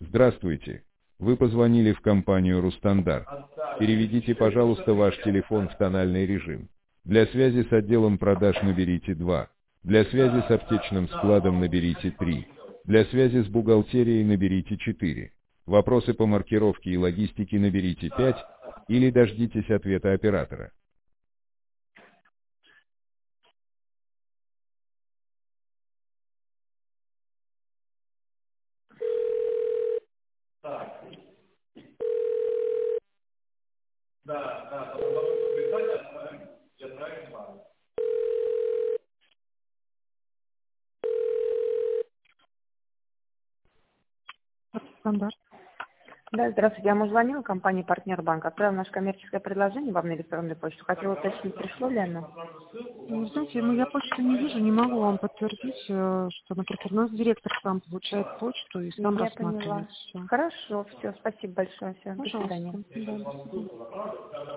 Здравствуйте. Вы позвонили в компанию «Рустандарт». Переведите, пожалуйста, ваш телефон в тональный режим. Для связи с отделом продаж наберите 2. Для связи с аптечным складом наберите 3. Для связи с бухгалтерией наберите 4. Вопросы по маркировке и логистике наберите 5. Или дождитесь ответа оператора. Стандарт. Да, здравствуйте. Я вам звонила, компания «Партнер Банк». Отправила наше коммерческое предложение вам на электронную почту. Хотела уточнить, пришло ли оно? Ну, знаете, я почту не вижу, не могу вам подтвердить, что, например, у нас директор сам получает почту и сам Я поняла. рассматривает все. Хорошо, все, спасибо большое. Все, до Пожалуйста. свидания. Да, до свидания.